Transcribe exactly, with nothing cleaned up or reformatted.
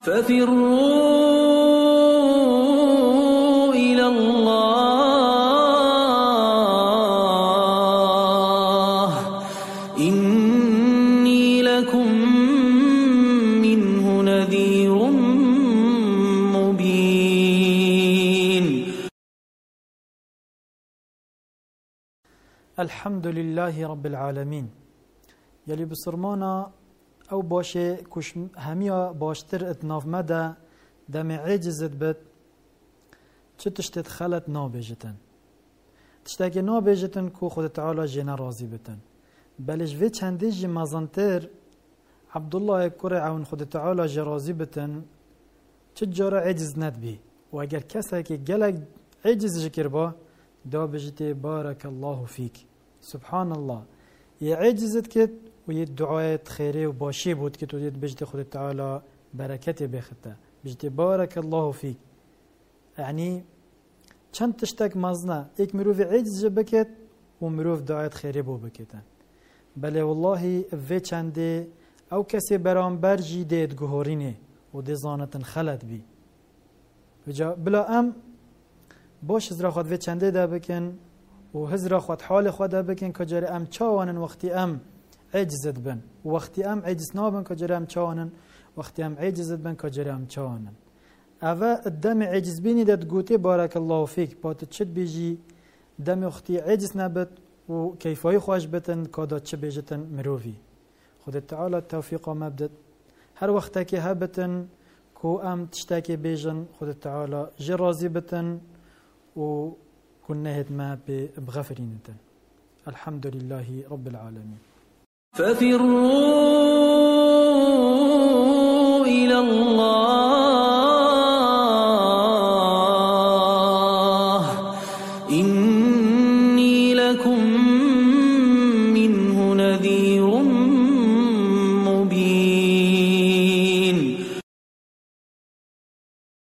ففروا إلى الله إني لكم منه نذير مبين. الحمد لله رب العالمين. يلي بسرمانا او باشه كش هميا باشتر اتناف مدى دم عجزت بد چه تشتت خلت نابجتن تشتاك نابجتن كو خود تعالى جنا راضي بتن بلش في چنده جي مزنتر عبدالله كري عون خود تعالى جي راضي بتن چه جارة عجز ند بي و اگر کسا که گلک عجز جكر با دا بجته بارك الله فيك سبحان الله يعجزت كت ويد دعاء خيري وباشي بود كت ويد بجد خود تعالى بركته بخته بجد بارك الله فيك يعني چند تشتك مزنا ايك مروف عجز بكت ومروف دعاء خيري بو بكتن بله والله في چنده او كسي برانبر جي ديد گهورينه و دي زانتن خلد بي وجا بلا ام باش هزرا خود في چنده دا بكن و هزرا خود حال خود دا بكن كجاري ام چاوانن وقتی ام عجزت بن وقتی ام عجز نابن كجاري ام چاوانن وقتی ام عجزت بن كجاري ام چاوانن اوه الدم عجز بيني دا تقوتي بارك الله فيك بات تشد بيجي دم وقتی عجز نبت و كيفاي خوش بتن كادا تش بيجتن مروفي خود تعالى التوفيق مبدت هر وقتك هبتن كو ام تشتاكي بيجن خود تعالى جرازي بتن و كنا هدما بغفرينتن. الحمد لله رب العالمين. ففروا إلى الله إني لكم